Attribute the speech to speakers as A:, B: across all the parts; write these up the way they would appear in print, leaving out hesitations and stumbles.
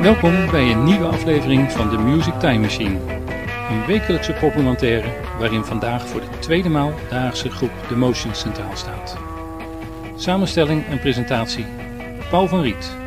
A: Welkom bij een nieuwe aflevering van The Music Time Machine. Een wekelijkse populaire waarin vandaag voor de tweede maal de Haagse groep The Motions centraal staat. Samenstelling en presentatie Paul van Riet.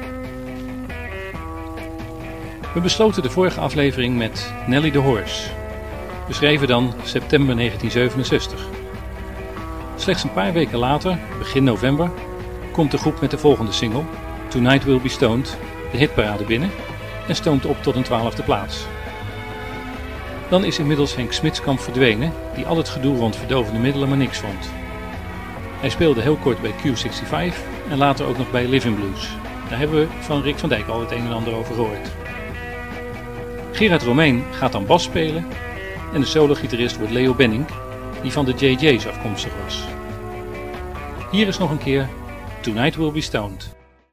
A: We besloten de vorige aflevering met Nelly the Horse. We schreven dan september 1967. Slechts een paar weken later, begin november, komt de groep met de volgende single, Tonight Will Be Stoned, de hitparade binnen en stoomt op tot een 12e plaats. Dan is inmiddels Henk Smitskamp verdwenen, die al het gedoe rond verdovende middelen maar niks vond. Hij speelde heel kort bij Q65 en later ook nog bij Living Blues. Daar hebben we van Rick van Dijk al het een en ander over gehoord. Gerard Romein gaat dan bas spelen en de solo-gitarist wordt Leo Benning, die van de JJ's afkomstig was. Hier is nog een keer Tonight Will Be Stoned.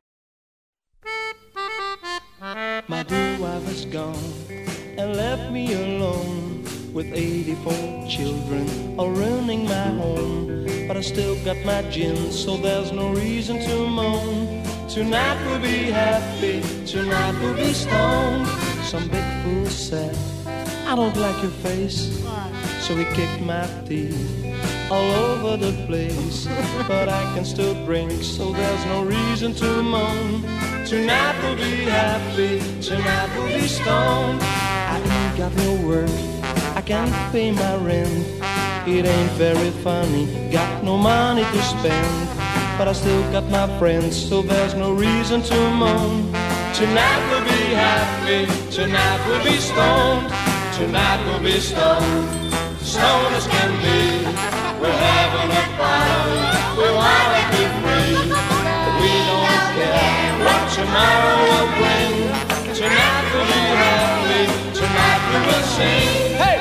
B: My dear wife is gone and left me alone with 84 children all ruining my home. But I still got my gin, so there's no reason to moan. Tonight we'll be happy, tonight we'll be stoned. Some big fool said, I don't like your face, so he kicked my teeth all over the place. But I can still drink, so there's no reason to moan. Tonight we'll be happy, tonight we'll be stoned. I ain't got no work, I can't pay my rent. It ain't very funny, got no money to spend. But I still got my friends, so there's no reason to moan. Tonight we'll be happy, tonight we'll be stoned. Tonight we'll be stoned, stoned as can be. We're having a party, we wanna be free. We don't care what tomorrow will bring. Tonight we'll be happy, tonight we will sing. Hey!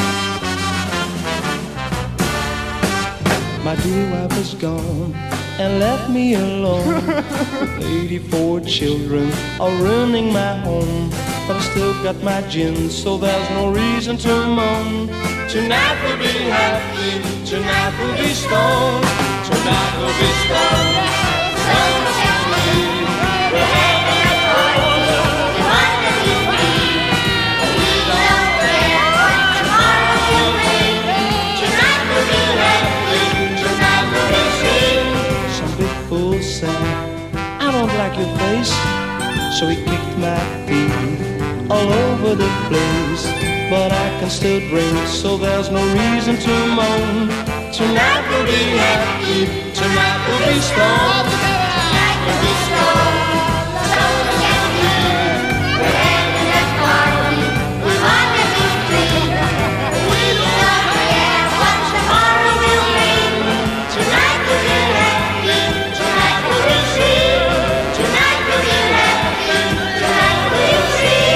B: My dear wife is gone and left me alone. 84 children are ruining my home. But I still got my gin, so there's no reason to moan. Tonight we'll be happy, tonight we'll be stoned. Tonight we'll be stoned, stoned as can be. We're having a party, we want to be free. We don't care what tomorrow will bring. Tonight we'll be happy, tonight we'll be sing. Some big fool said, I don't like your face, so he kicked my feet all over the place. But I can still drink, so there's no reason to moan. Tonight we'll be happy, tonight we'll be stoned. Tonight we'll be stoned, stoned as can be. We're having a party, we want to be free. We don't care what tomorrow will bring. Tonight we'll be happy, tonight we'll be sing. Tonight we'll be happy, tonight we'll sing.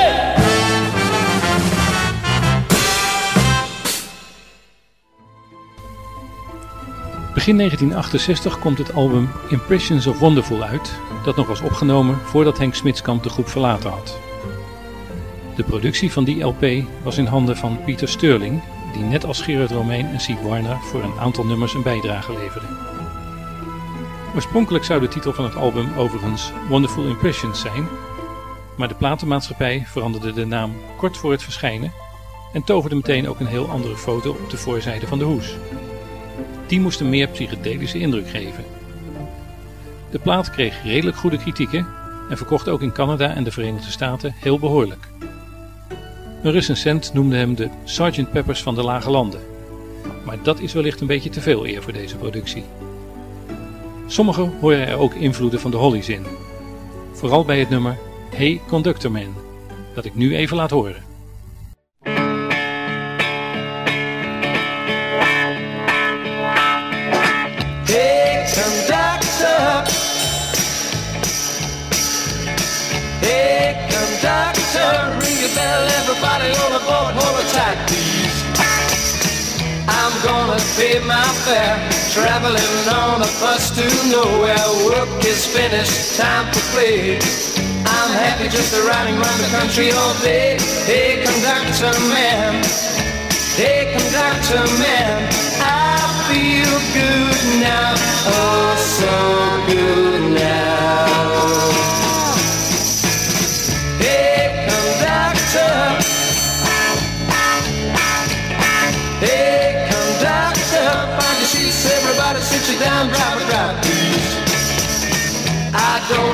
A: Begin 1968 komt het album Impressions of Wonderful uit, dat nog was opgenomen voordat Henk Smitskamp de groep verlaten had. De productie van die LP was in handen van Peter Sterling, die net als Gerard Romein en Steve Warner voor een aantal nummers een bijdrage leverde. Oorspronkelijk zou de titel van het album overigens Wonderful Impressions zijn, maar de platenmaatschappij veranderde de naam kort voor het verschijnen en toverde meteen ook een heel andere foto op de voorzijde van de hoes. Die moest een meer psychedelische indruk geven. De plaat kreeg redelijk goede kritieken en verkocht ook in Canada en de Verenigde Staten heel behoorlijk. Een recensent noemde hem de Sgt. Peppers van de Lage Landen. Maar dat is wellicht een beetje te veel eer voor deze productie. Sommigen horen er ook invloeden van de Hollies in. Vooral bij het nummer Hey Conductor Man, dat ik nu even laat horen.
B: Everybody on the board, hold it tight, please. I'm gonna pay my fare, traveling on a bus to nowhere. Work is finished, time to play. I'm happy just riding around the country all day. Hey, conductor man, hey, conductor man, I feel good now, oh so good now.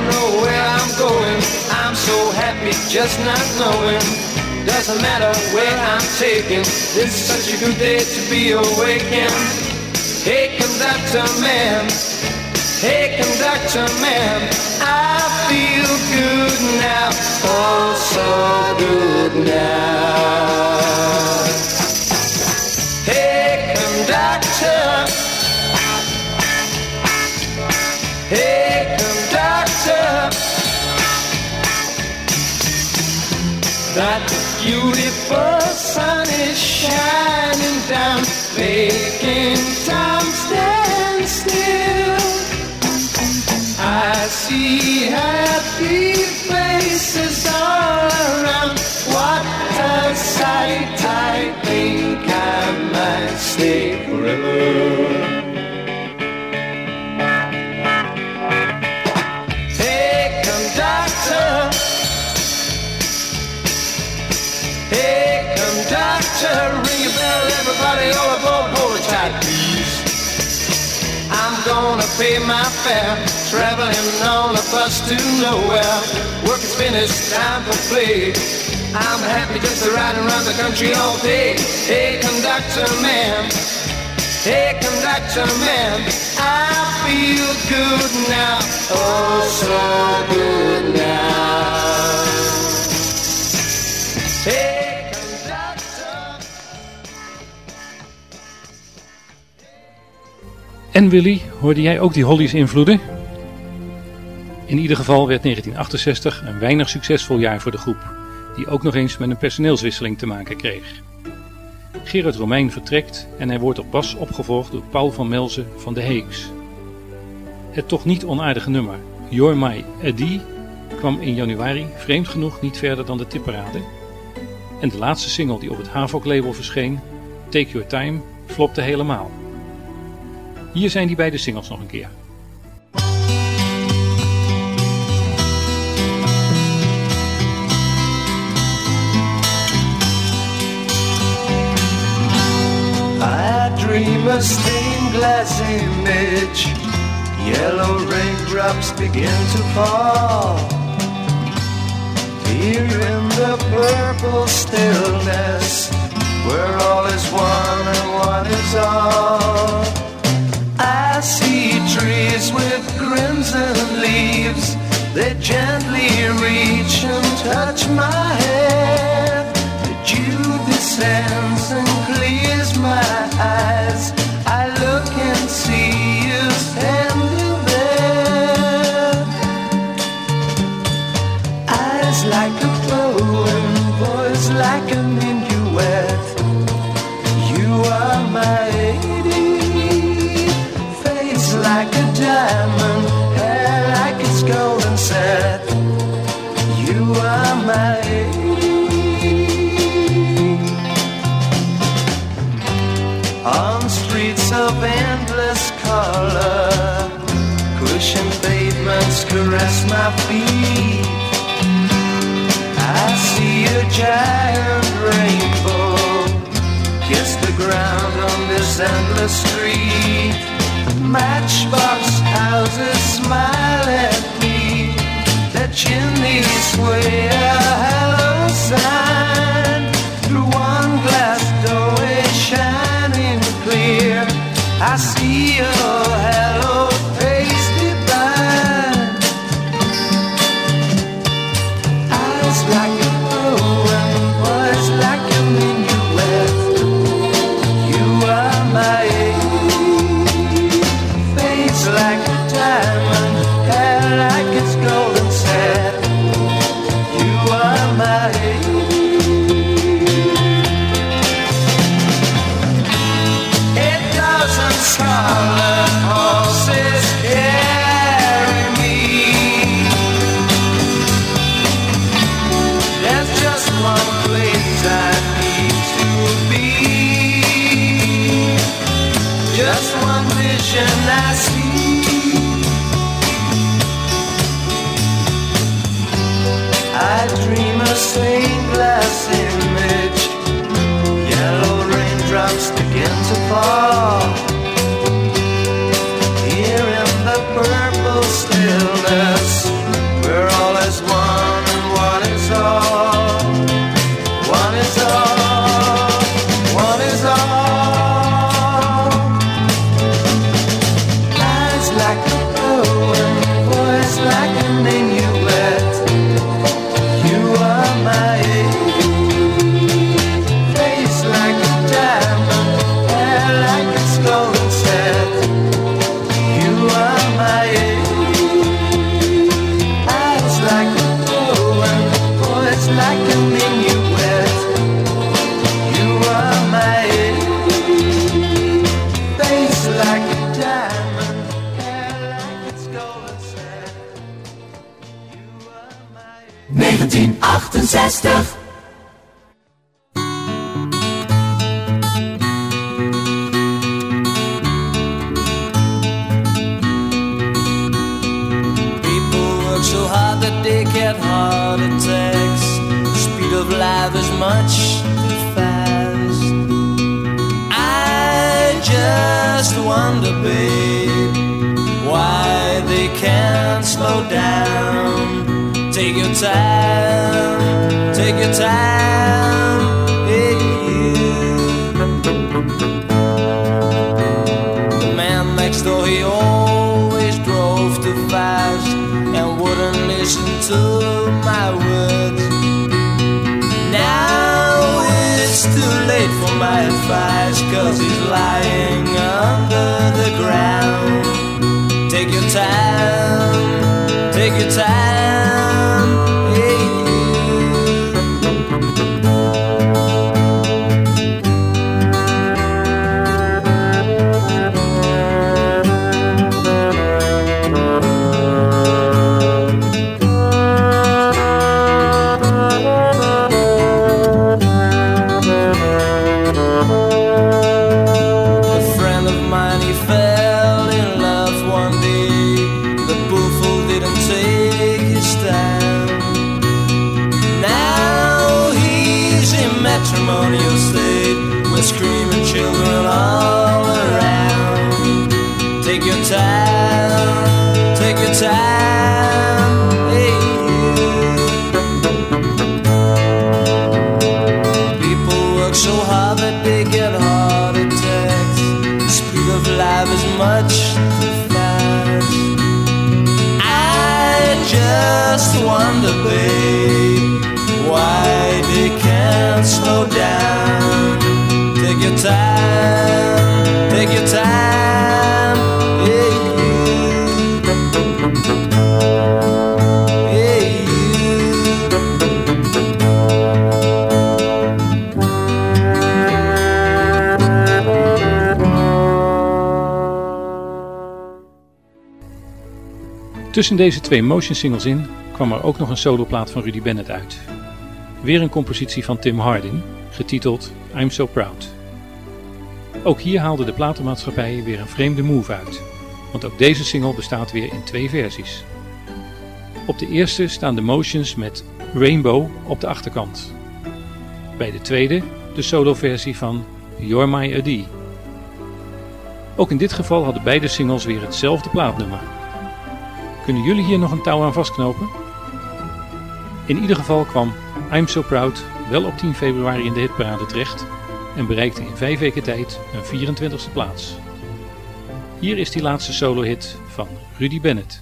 B: know where I'm going. I'm so happy just not knowing. Doesn't matter where I'm taken. This is such a good day to be awakened. Hey, conductor man. Hey, conductor man. I feel good now. Oh, so good now. Hey, conductor. Hey, conductor. That beautiful sun is shining down, making time stand still. I see happy faces all around. What a sight, I think I might stay forever. Hey, conductor. Hey, conductor, ring your bell, everybody all aboard, hold it tight, please. I'm gonna pay my fare, traveling on a bus to nowhere. Work is finished, time for play. I'm happy just to ride around the country all day. Hey, conductor man. Hey, conductor man. I feel good now. Oh, so good now. Hey, conductor.
A: En Willy, hoorde jij ook die Hollies invloeden? In ieder geval werd 1968 een weinig succesvol jaar voor de groep, die ook nog eens met een personeelswisseling te maken kreeg. Gerard Romein vertrekt en hij wordt op bas opgevolgd door Paul van Melzen van de Heeks. Het toch niet onaardige nummer You're My Eddie kwam in januari vreemd genoeg niet verder dan de tipparade. En de laatste single die op het Havok-label verscheen, Take Your Time, flopte helemaal. Hier zijn die beide singles nog een keer.
B: Dream a stained glass image. Yellow raindrops begin to fall. Here in the purple stillness, where all is one and one is all. I see trees with crimson leaves. They gently reach and touch my head. The dew descends and clears my eyes. I look and see you standing there. Eyes like a poem, voice like a minuet. You are my lady. Face like a diamond, hair like its golden set. You are my lady. On streets of endless color, cushioned pavements caress my feet. I see a giant rainbow kiss the ground on this endless street. Matchbox houses smile at me. Their chimneys sway a hello sign. Through one glass doorway shining clear, I see your hello face divine. Eyes like a poem, voice like a minuet. You are my lady. Face like a diamond, hair like its golden set. You are my lady. Scarlet horses carry me. There's just one place I need to be. Just one vision I see. I dream a stained glass image. Yellow raindrops begin to fall. Here in the purple stillness,
C: 1968.
B: So hard that they get heart attacks. The speed of life is much too fast. I just wonder, babe, why they can't slow down. Take your time, take your time, hey, the man next door, he always drove too fast and wouldn't listen to my words. Now it's too late for my advice, 'cause he's lying under the ground. Take your time, take your time, hey, matrimonial state with screaming children all around. Take your time, take your time, hey. People work so hard that they get heart attacks. The speed of life is much too fast. I just wonder, babe, why they can't slow down. Take your time, take your time, hey, hey,
A: Tussen deze twee motion singles in kwam er ook nog een soloplaat van Rudy Bennett uit. Weer een compositie van Tim Hardin, getiteld I'm So Proud. Ook hier haalde de platenmaatschappij weer een vreemde move uit, want ook deze single bestaat weer in twee versies. Op de eerste staan de motions met Rainbow op de achterkant. Bij de tweede de soloversie van You're My A.D. Ook in dit geval hadden beide singles weer hetzelfde plaatnummer. Kunnen jullie hier nog een touw aan vastknopen? In ieder geval kwam I'm So Proud wel op 10 februari in de hitparade terecht en bereikte in 5 weken tijd een 24e plaats. Hier is die laatste solo-hit van Rudy Bennett.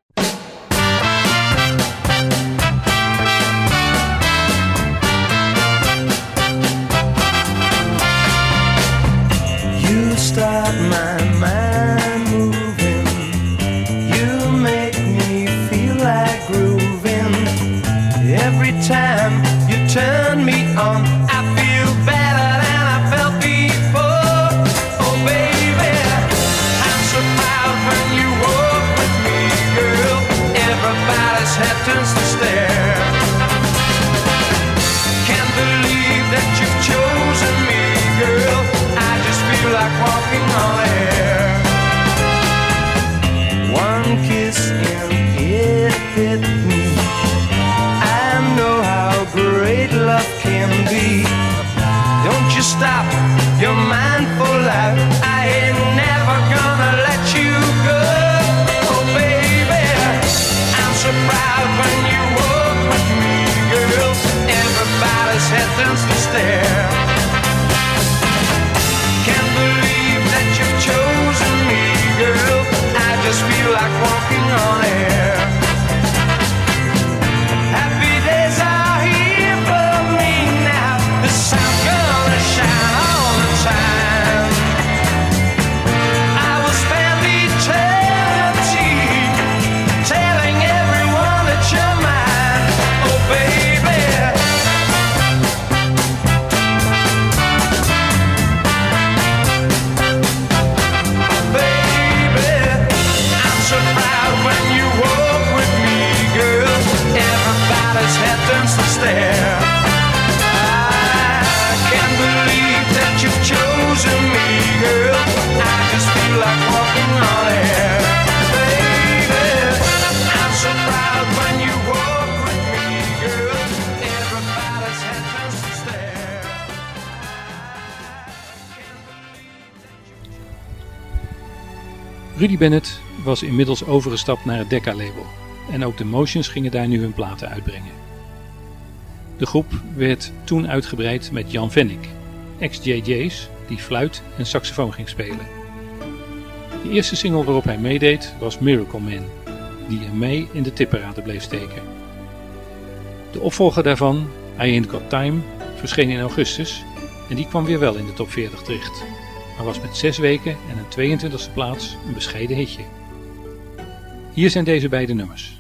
B: You start my mind moving. You make me feel like grooving. Every time you turn me on, I feel better than I felt before. Oh baby, I'm so proud when you walk with me, girl. Everybody's head turns to stare. Can't believe that you've chosen me, girl. I just feel like walking on air. One kiss and it hit me. Great love can be. Don't you stop, you're mine for life. I ain't never gonna let you go. Oh baby, I'm so proud when you walk with me, girl. Everybody's head turns to stare. Can't believe that you've chosen me, girl. I just feel like walking on air. Happy days are here for me now. The sun's gonna shine all the time. I will spend eternity telling everyone that you're mine. Oh baby,
A: Rudy Bennett was inmiddels overgestapt naar het Decca-label en ook de Motions gingen daar nu hun platen uitbrengen. De groep werd toen uitgebreid met Jan Vennik, ex-JJ's die fluit en saxofoon ging spelen. De eerste single waarop hij meedeed was Miracle Man, die hem mee in de tipperaden bleef steken. De opvolger daarvan, I Ain't Got Time, verscheen in augustus en die kwam weer wel in de top 40 terecht, maar was met 6 weken en een 22e plaats een bescheiden hitje. Hier zijn deze beide nummers.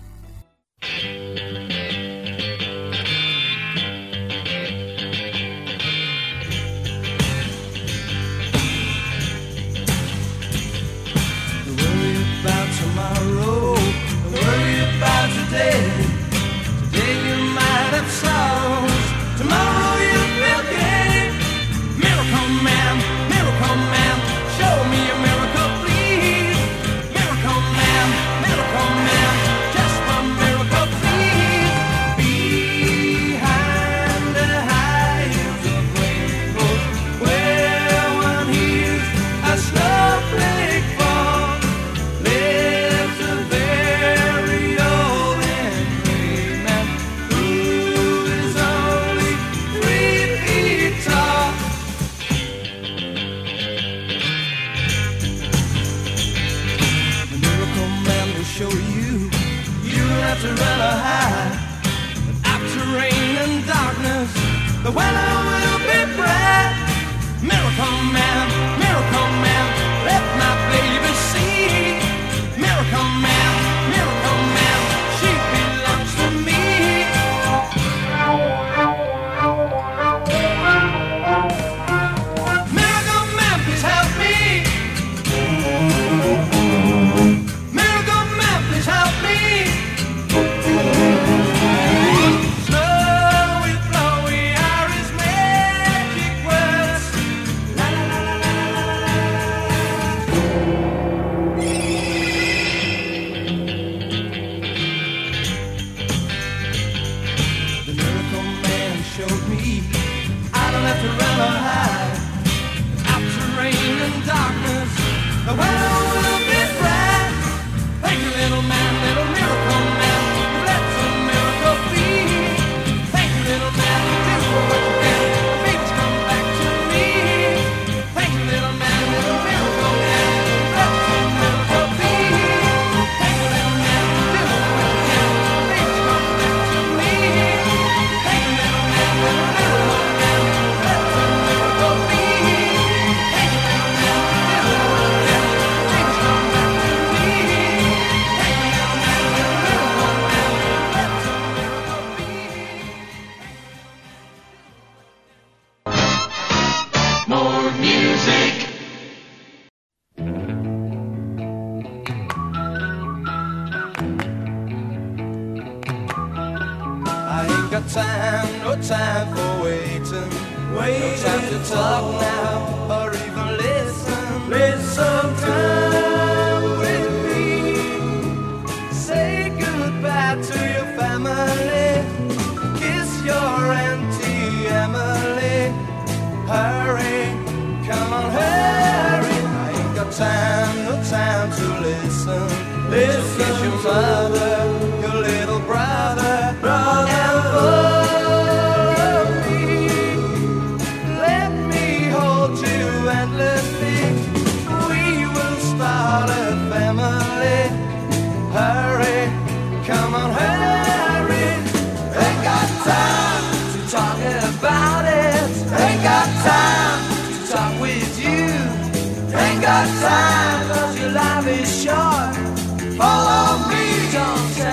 B: Time, 'cause your life is short. Follow me, don't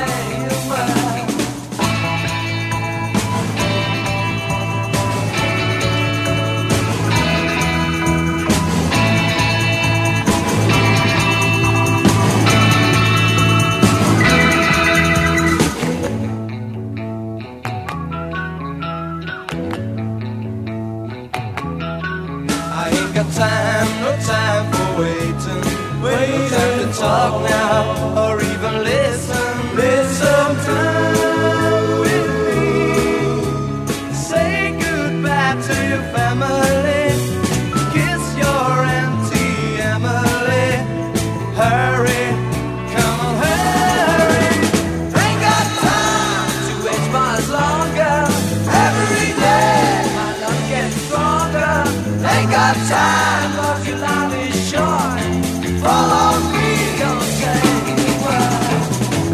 B: time, but your life is short. Follow me, don't say a word.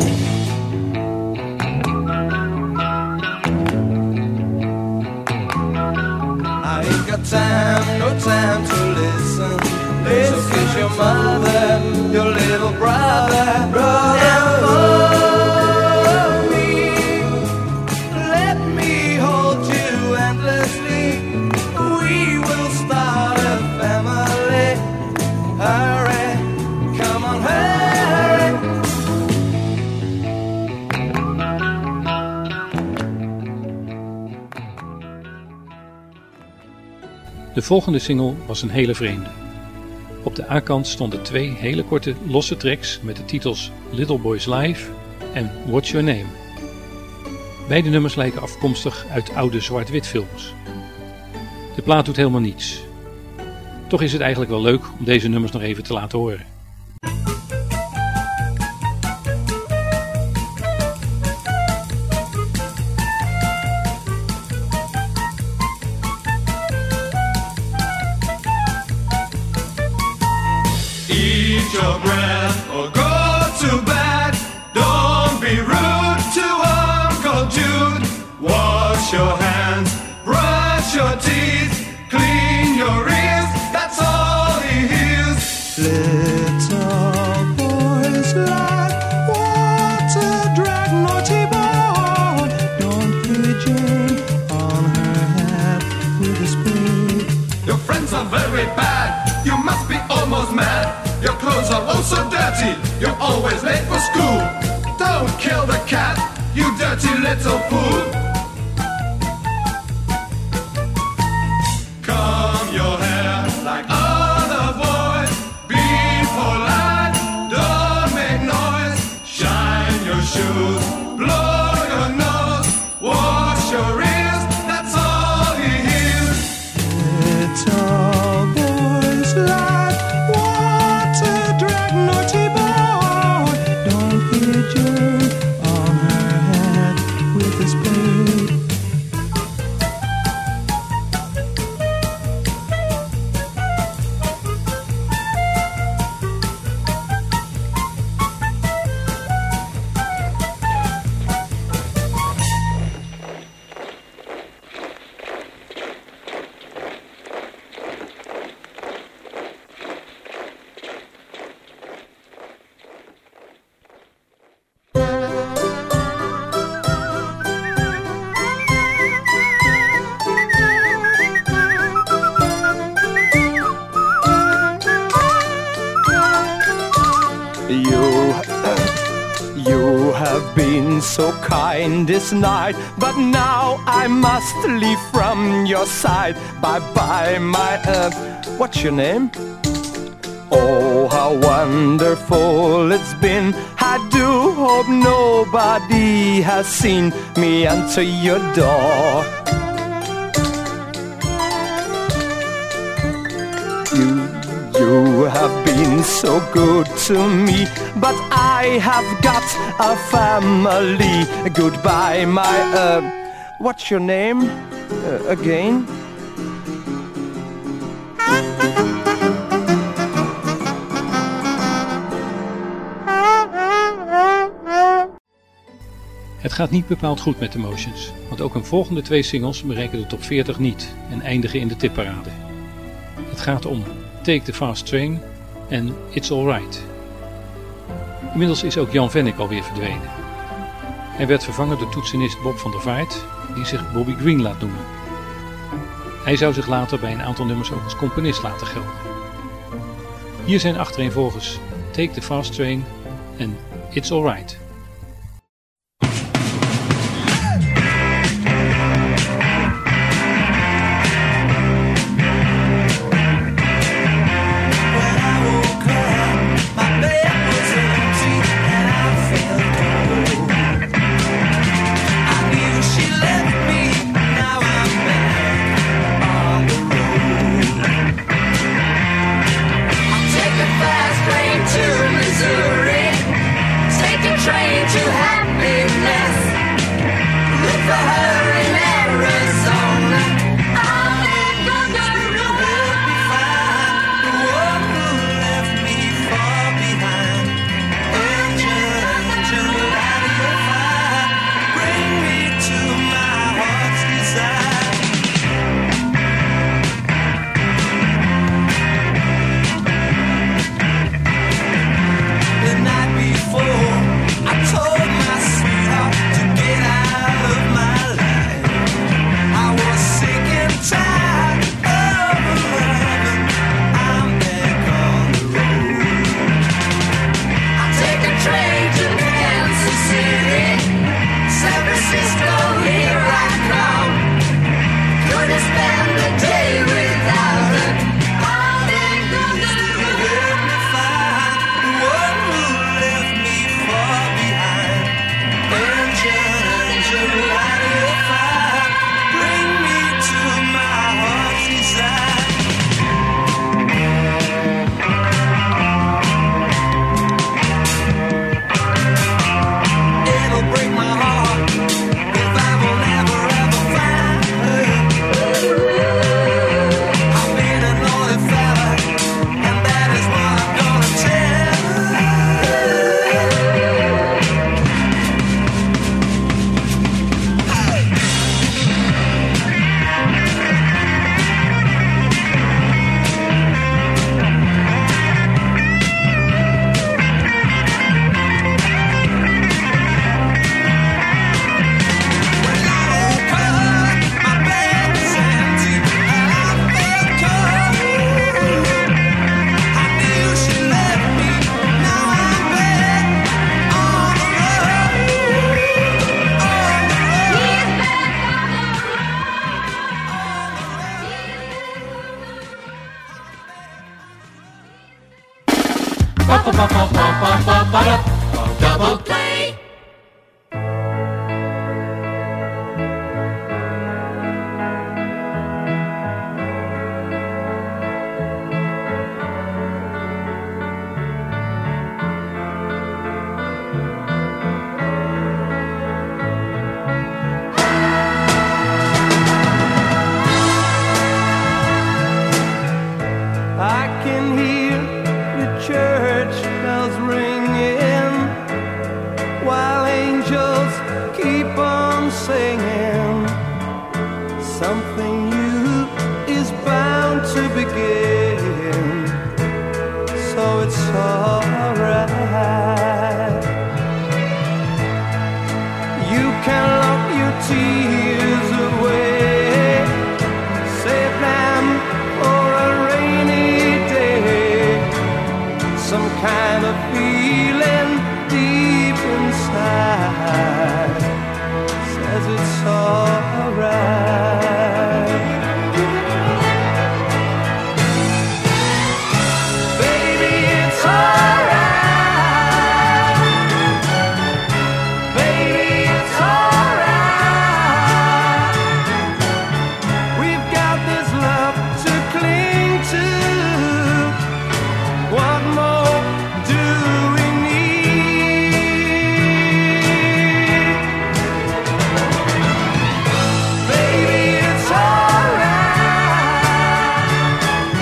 B: I ain't got time, no time to listen. So kiss your mother, your little brother, and for me, let me hold you endlessly. We will start a family. Hurry, come on, hurry.
A: De volgende single was een hele vreemde. Op de A-kant stonden 2 hele korte losse tracks met de titels Little Boy's Life en What's Your Name. Beide nummers lijken afkomstig uit oude zwart-wit films. De plaat doet helemaal niets. Toch is het eigenlijk wel leuk om deze nummers nog even te laten horen.
B: Eat your breath or go to bed. Don't be rude to Uncle Jude. Wash your hands, brush your teeth, clean your ears, that's all he hears. Little boys like water, drag naughty boy. Don't hit Jane on her head with a spade. Your friends are very bad, you must be almost mad. Your clothes are all so dirty, you're always late for school. Don't kill the cat, you dirty little fool. Comb your hair like other boys. Be polite, don't make noise. Shine your shoes, blow your nose, wash your ears, that's all he hears. Little boys like water, drag naughty boy. Don't hit Jane on her head with a spade. You have been so kind this night, but now I must leave from your side. Bye-bye, my what's your name? Oh, how wonderful it's been. I do hope nobody has seen me enter your door. You have been so good to me, but I have got a family. Goodbye, my what's your name again?
A: Het gaat niet bepaald goed met The Motions, want ook hun volgende 2 singles bereiken de top 40 niet en eindigen in de tipparade. Het gaat om Take the Fast Train en It's Alright. Inmiddels is ook Jan Vennik alweer verdwenen. Hij werd vervangen door toetsenist Bob van der Vaart, die zich Bobby Green laat noemen. Hij zou zich later bij een aantal nummers ook als componist laten gelden. Hier zijn achtereenvolgens Take the Fast Train en It's Alright.
C: Train Double play.
B: I can hear the church bells ringing while angels keep on singing. Something new is bound to begin, so it's alright. You can lock your tears away, save them for a rainy day. Some kind of feeling deep inside says it's alright. Baby, it's alright. Baby, it's alright. We've got this love to cling to. What more do we need? Baby, it's alright.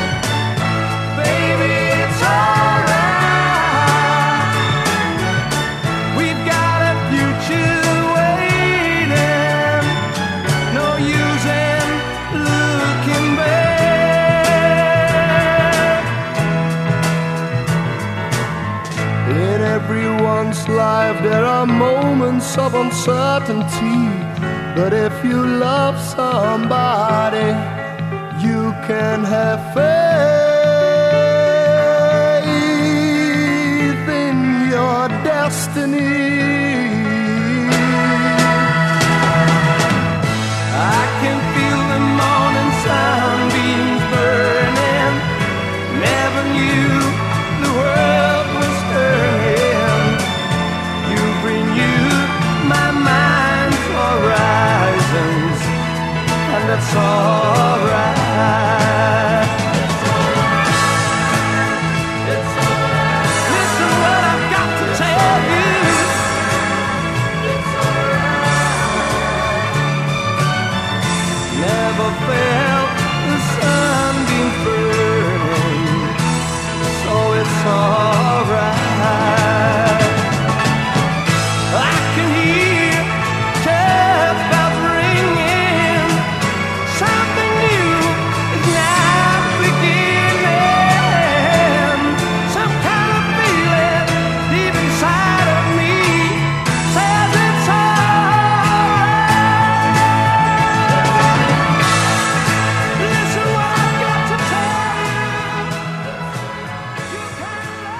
B: Baby, it's alright. We've got a future waiting. No use in looking back. In everyone's life there are moments of uncertainty, but if you love somebody, you can have faith in your destiny. I can feel the morning sunbeams burning. Never knew the world was turning. You've renewed my mind's horizons, and that's alright. Listen what I've got to tell you. Never felt the sunbeam burning, so it's alright. I can hear church bells ringing. Something new is now beginning. Some kind of feeling deep inside of me says it's alright. Listen what I've got to tell you. You can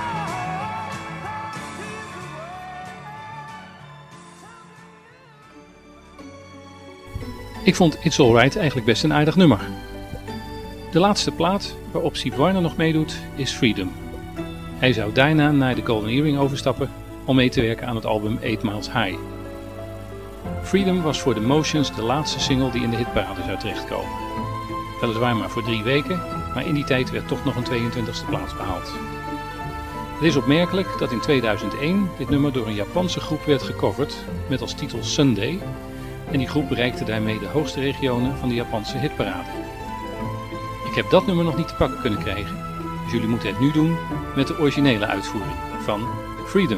A: Ik vond It's Alright eigenlijk best een aardig nummer. De laatste plaat waarop Steve Wariner nog meedoet is Freedom. Hij zou daarna naar de Golden Earring overstappen om mee te werken aan het album 8 Miles High. Freedom was voor The Motions de laatste single die in de hitparade zou terechtkomen. Weliswaar maar voor 3 weken, maar in die tijd werd toch nog een 22e plaats behaald. Het is opmerkelijk dat in 2001 dit nummer door een Japanse groep werd gecoverd met als titel Sunday, en die groep bereikte daarmee de hoogste regionen van de Japanse hitparade. Ik heb dat nummer nog niet te pakken kunnen krijgen, dus jullie moeten het nu doen met de originele uitvoering van Freedom.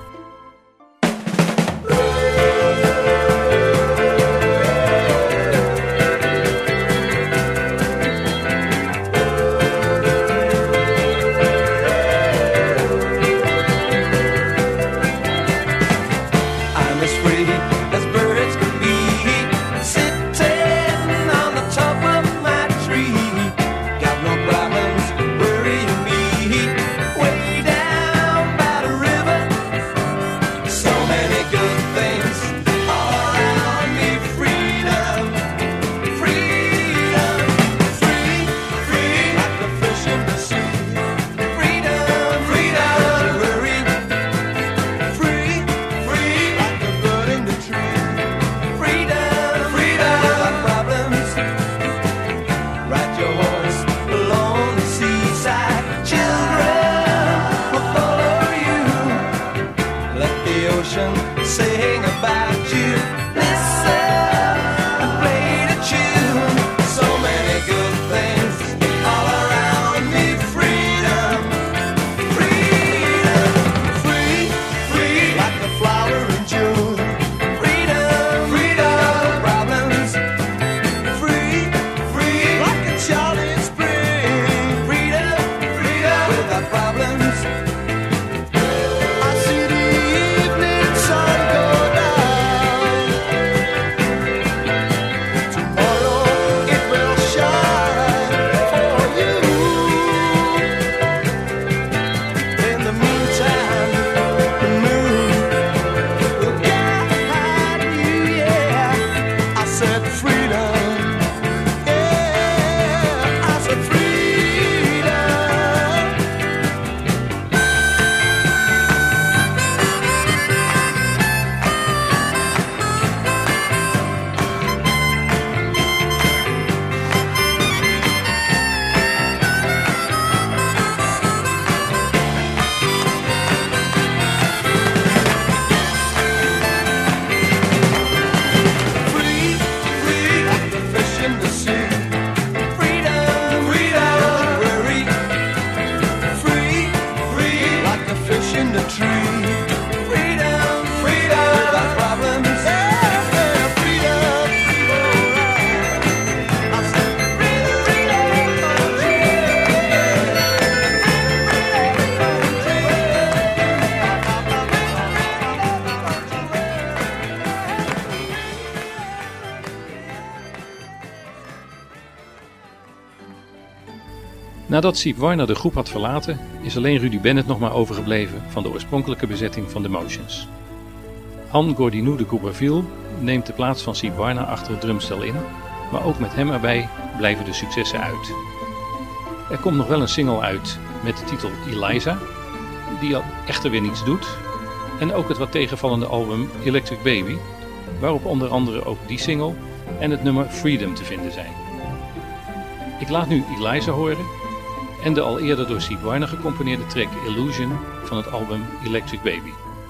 B: I'm as free as birds can be, sitting on the top of my tree. Got no problems worrying me. Way down by the river,
A: Nadat Steve Wariner de groep had verlaten, is alleen Rudy Bennett nog maar overgebleven van de oorspronkelijke bezetting van The Motions. Han Gordinou de Gouberville neemt de plaats van Steve Wariner achter het drumstel in, maar ook met hem erbij blijven de successen uit. Er komt nog wel een single uit met de titel Eliza, die al echter weer niets doet, en ook het wat tegenvallende album Electric Baby, waarop onder andere ook die single en het nummer Freedom te vinden zijn. Ik laat nu Eliza horen en de al eerder door Steve Wariner gecomponeerde track Illusion van het album Electric Baby.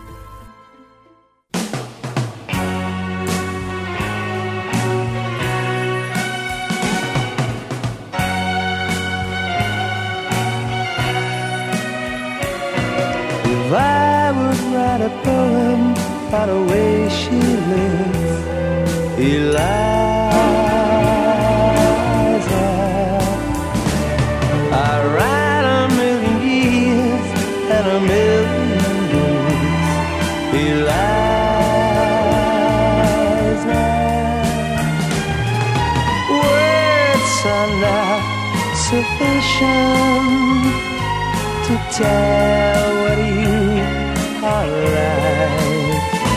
B: If I would write a poem about the way she lives, Eliza, I write a million years and a million days, Eliza. Words are not sufficient to tell what you are like.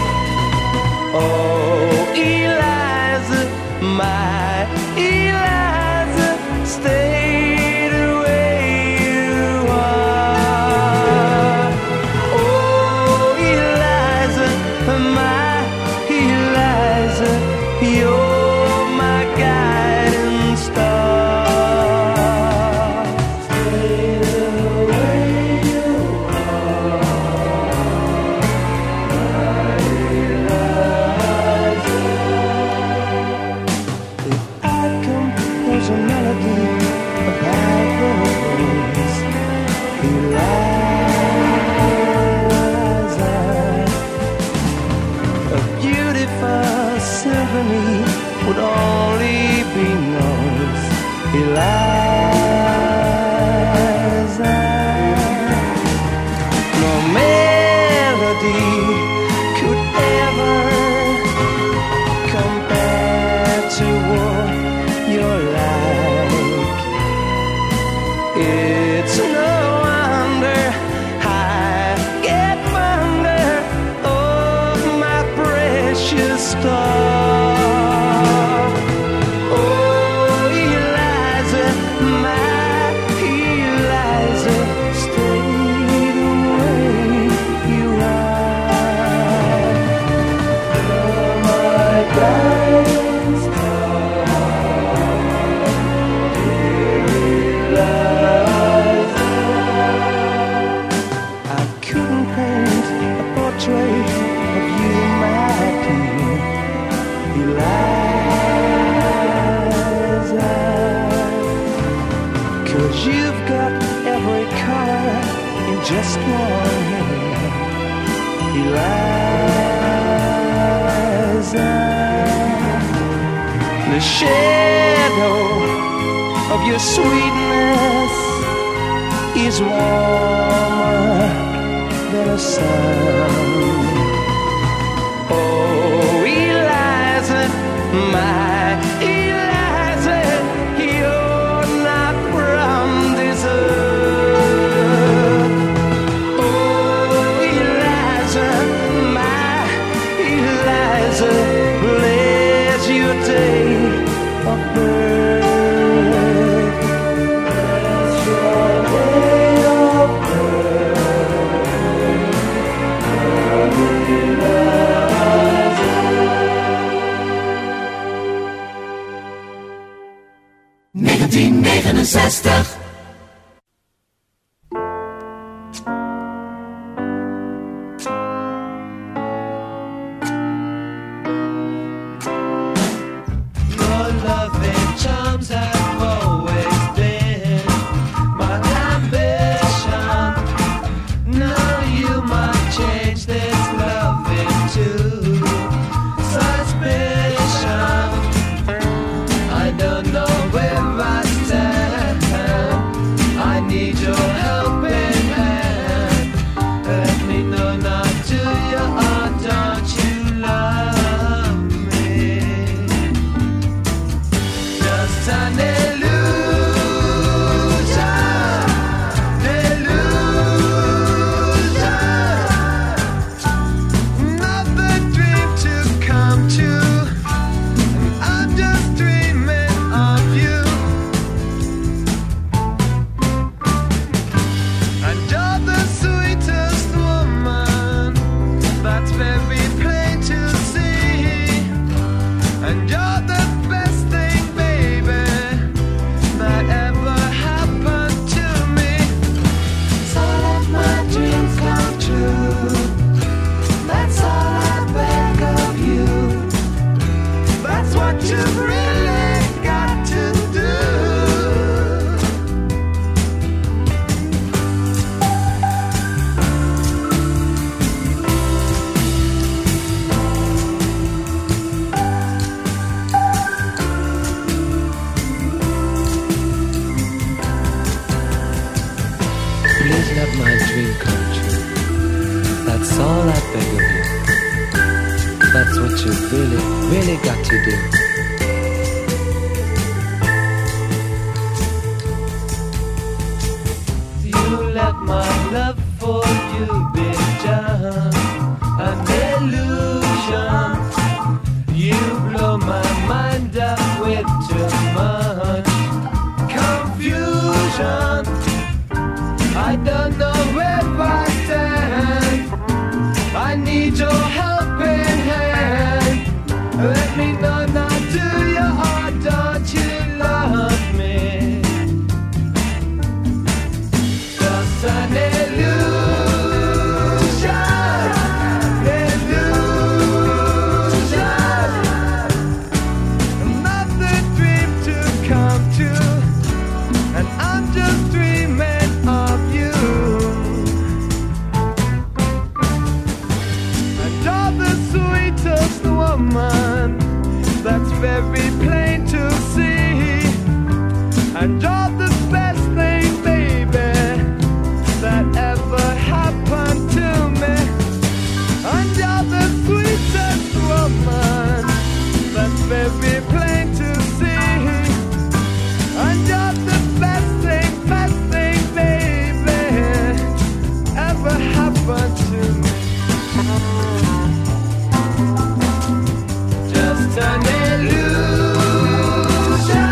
B: Oh, Eliza, my Eliza, stay the way you are. Oh, Eliza, my Eliza, you're my guiding star. Stay the way you would only be noise, Eliza. No melody could ever compare to what you're like. It's no wonder I get fonder of my precious star. Just one hand, Eliza. The shadow of your sweetness is warmer than a sun. Oh, Eliza, my Eliza, you're not from this earth. Bless your day of birth. Bless your day of birth.
C: 1969.
B: I don't know where I stand. And you're the best thing, baby, that ever happened to me. So let my dreams come true. That's all I beg of you. That's what you've really got to do. Please let my dream come true. That's all I beg of you. That's what you really, really got to do. You let my love for you be just an illusion. You blow my mind up with too much confusion. I don't know where I stand. I need your helping hand. Let me know now, do you or don't you love me? Just an illusion, illusion. Another dream to come true, and I'm just dreaming of you. And you're the sweetest woman, that's very plain to see. And you're the best thing, baby, that ever happened to me. And you're the sweetest woman, that's very plain to see. And you're the best thing, baby, ever happened to me. Just an illusion,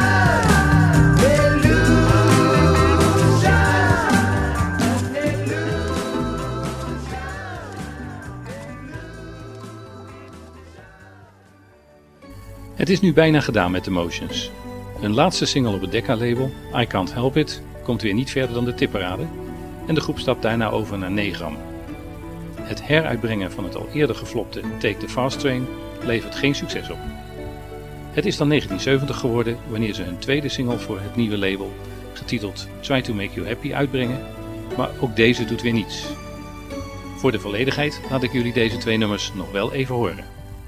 A: Het is nu bijna gedaan met The Motions. Hun laatste single op het Decca-label, I Can't Help It, komt weer niet verder dan de tipparade en de groep stapt daarna over naar Negram. Het heruitbrengen van het al eerder geflopte Take the Fast Train levert geen succes op. Het is dan 1970 geworden wanneer ze hun tweede single voor het nieuwe label, getiteld Try to Make You Happy, uitbrengen, maar ook deze doet weer niets. Voor de volledigheid laat ik jullie deze twee nummers nog wel even horen.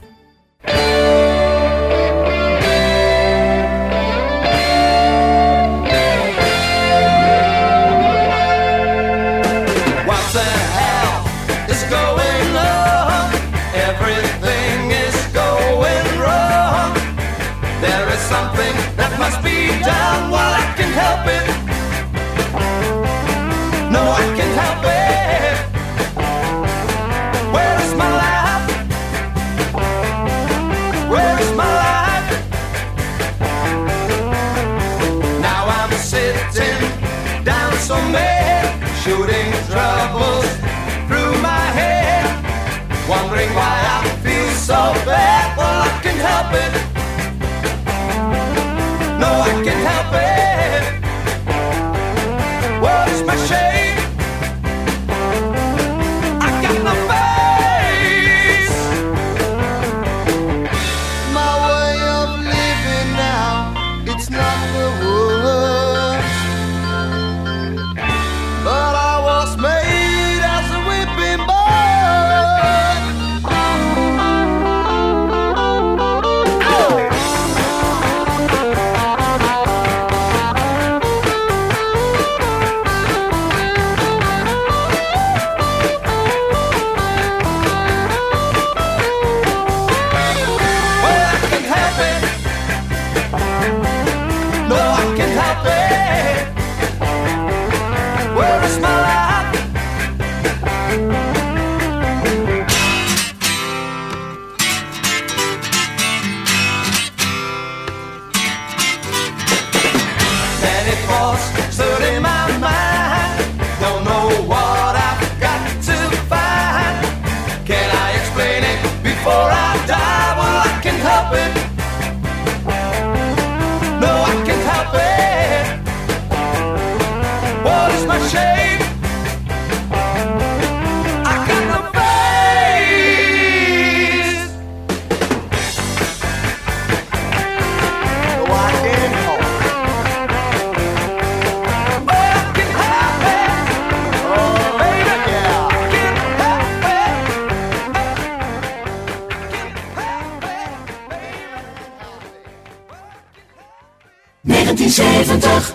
B: Must be done while I can help it. No, I can help it. Where is my life? Where is my life? Now I'm sitting down so mad, shooting troubles through my head, wondering why I feel so bad. Well, I can help it. No, I can't help it. What is my shame? I got no face. My way of living now, it's not the worst, but I was made as a whipping boy. Before I die, well, I can help it.
C: 1970.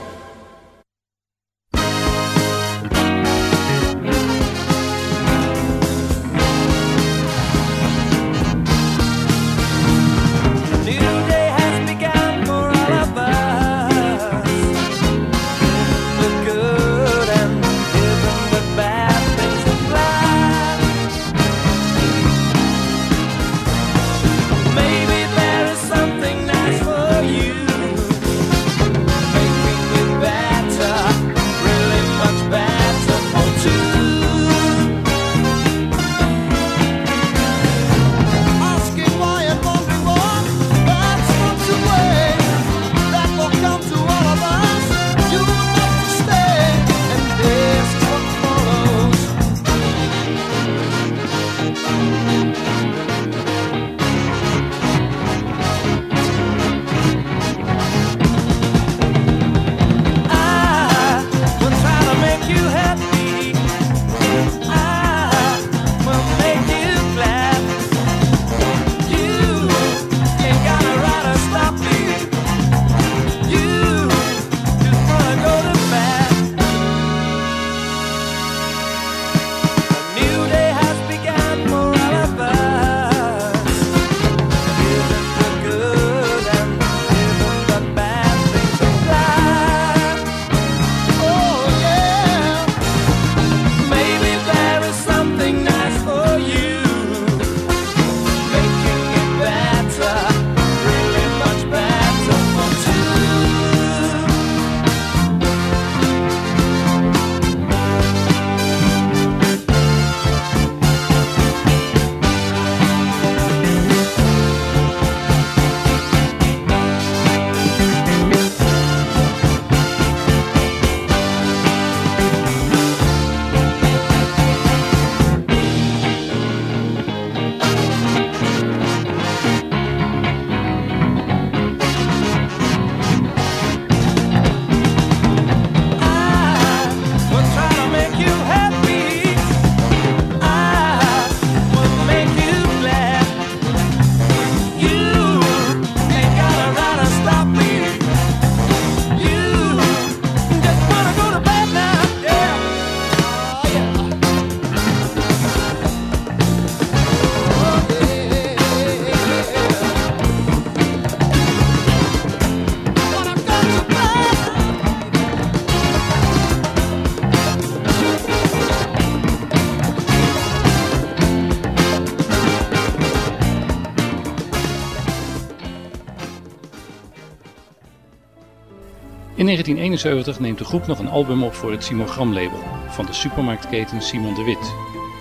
A: In 1971 neemt de groep nog een album op voor het Simogram-label van de supermarktketen Simon de Wit.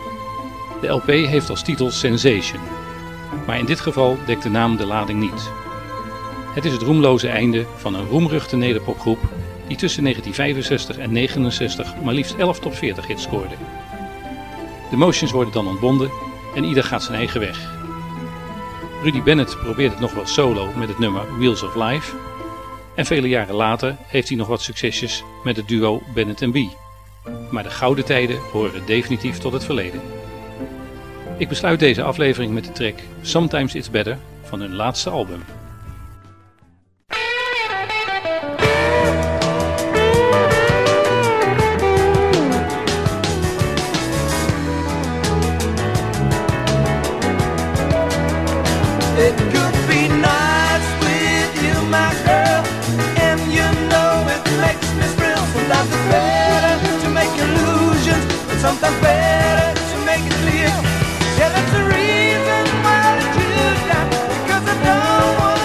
A: De LP heeft als titel Sensation, maar in dit geval dekt de naam de lading niet. Het is het roemloze einde van een roemruchte nederpopgroep die tussen 1965 en 1969 maar liefst 11 top 40 hits scoorde. De Motions worden dan ontbonden en ieder gaat zijn eigen weg. Rudy Bennett probeert het nog wel solo met het nummer Wheels of Life. En vele jaren later heeft hij nog wat succesjes met het duo Bennett & Bee. Maar de gouden tijden horen definitief tot het verleden. Ik besluit deze aflevering met de track Sometimes It's Better van hun laatste album.
B: It could be nice with you, my girl, and you know it makes me thrill. Sometimes it's better to make illusions, but sometimes better to make it clear. Yeah, that's the reason why I choose you, because I don't want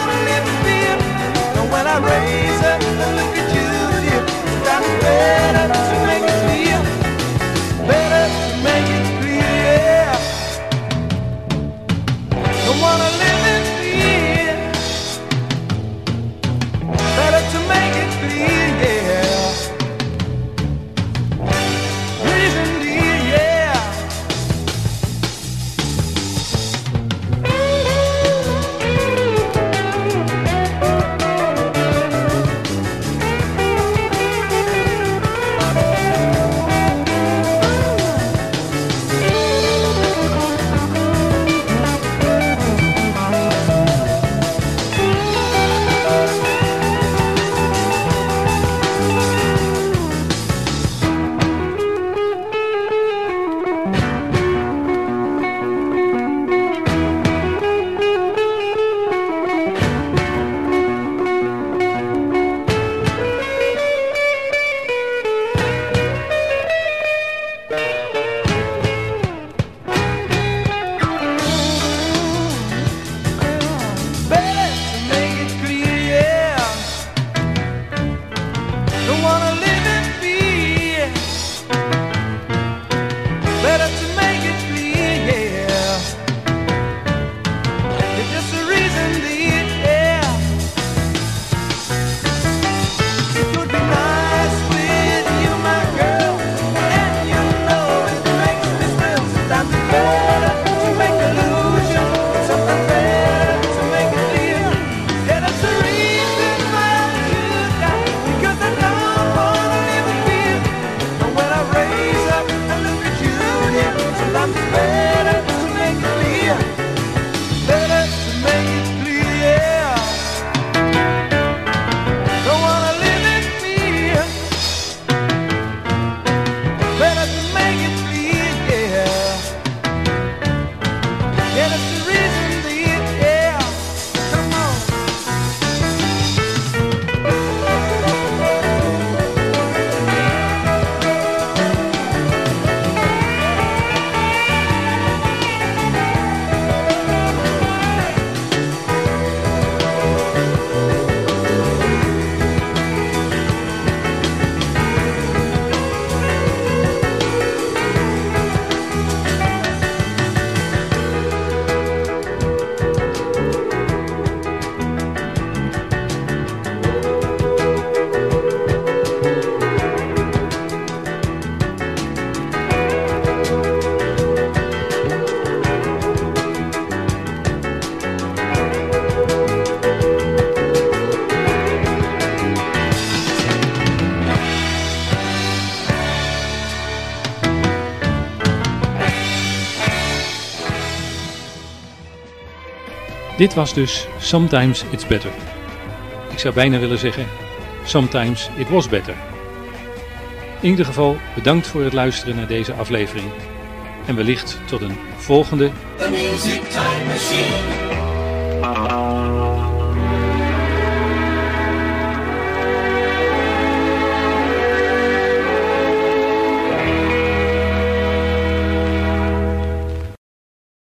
A: Dit was dus Sometimes It's Better. Ik zou bijna willen zeggen, Sometimes It Was Better. In ieder geval bedankt voor het luisteren naar deze aflevering. En wellicht tot een volgende.
C: The Music Time Machine.